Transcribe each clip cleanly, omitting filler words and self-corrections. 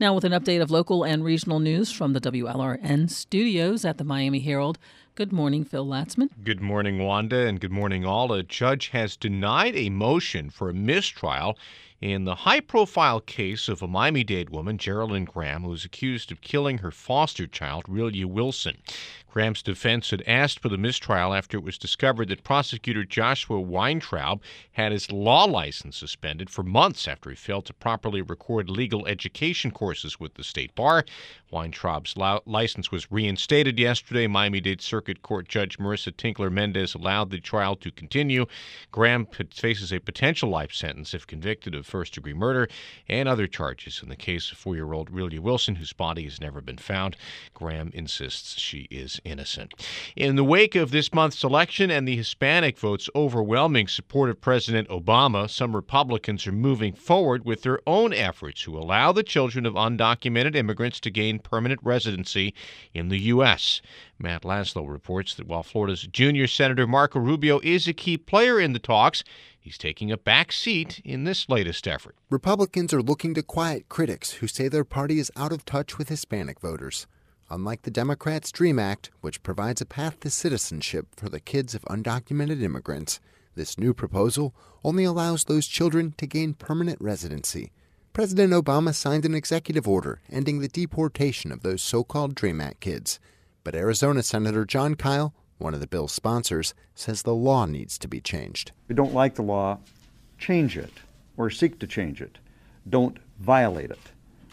Now with an update of local and regional news from the WLRN studios at the Miami Herald. Good morning, Phil Latzman. Good morning, Wanda, and good morning, all. A judge has denied a motion for a mistrial in the high-profile case of a Miami-Dade woman, Geraldine Graham, who was accused of killing her foster child, Relia Wilson. Graham's defense had asked for the mistrial after it was discovered that prosecutor Joshua Weintraub had his law license suspended for months after he failed to properly record legal education courses with the state bar. Weintraub's license was reinstated yesterday. Miami-Dade Circuit Court Judge Marissa Tinkler-Mendez allowed the trial to continue. Graham faces a potential life sentence if convicted of first-degree murder and other charges in the case of 4-year-old Relia Wilson, whose body has never been found. Graham insists she is innocent. In the wake of this month's election and the Hispanic vote's overwhelming support of President Obama, some Republicans are moving forward with their own efforts to allow the children of undocumented immigrants to gain permanent residency in the U.S. Matt Laszlo reports that while Florida's junior Senator Marco Rubio is a key player in the talks, he's taking a back seat in this latest effort. Republicans are looking to quiet critics who say their party is out of touch with Hispanic voters. Unlike the Democrats' DREAM Act, which provides a path to citizenship for the kids of undocumented immigrants, this new proposal only allows those children to gain permanent residency. President Obama signed an executive order ending the deportation of those so-called DREAM Act kids. But Arizona Senator Jon Kyl, one of the bill's sponsors, says the law needs to be changed. If you don't like the law, change it or seek to change it. Don't violate it.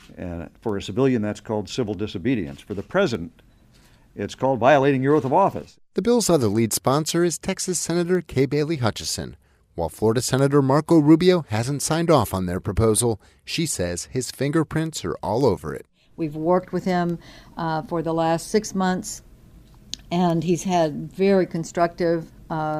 For a civilian, that's called civil disobedience. For the president, it's called violating your oath of office. The bill's other lead sponsor is Texas Senator Kay Bailey Hutchison. While Florida Senator Marco Rubio hasn't signed off on their proposal, she says his fingerprints are all over it. We've worked with him for the last 6 months, and he's had very constructive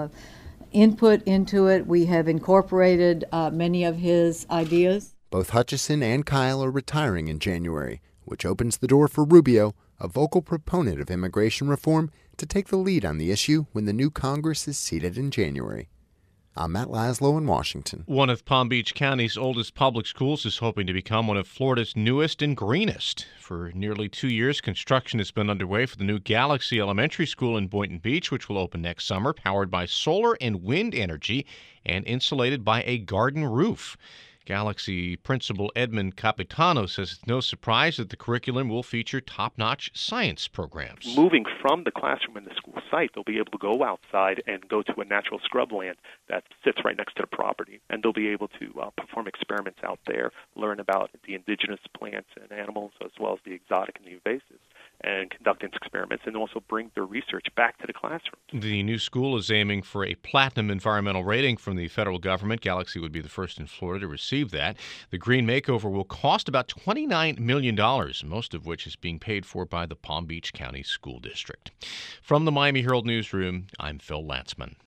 input into it. We have incorporated many of his ideas. Both Hutchison and Kyl are retiring in January, which opens the door for Rubio, a vocal proponent of immigration reform, to take the lead on the issue when the new Congress is seated in January. I'm Matt Laszlo in Washington. One of Palm Beach County's oldest public schools is hoping to become one of Florida's newest and greenest. For nearly 2 years, construction has been underway for the new Galaxy Elementary School in Boynton Beach, which will open next summer, powered by solar and wind energy and insulated by a garden roof. Galaxy Principal Edmund Capitano says it's no surprise that the curriculum will feature top-notch science programs. Moving from the classroom in the school site, they'll be able to go outside and go to a natural scrubland that sits right next to the property, and they'll be able to perform experiments out there, learn about the indigenous plants and animals as well as the exotic and the invasives, and conduct experiments and also bring their research back to the classroom. The new school is aiming for a platinum environmental rating from the federal government. Galaxy would be the first in Florida to receive that. The green makeover will cost about $29 million, most of which is being paid for by the Palm Beach County School District. From the Miami Herald Newsroom, I'm Phil Latzman.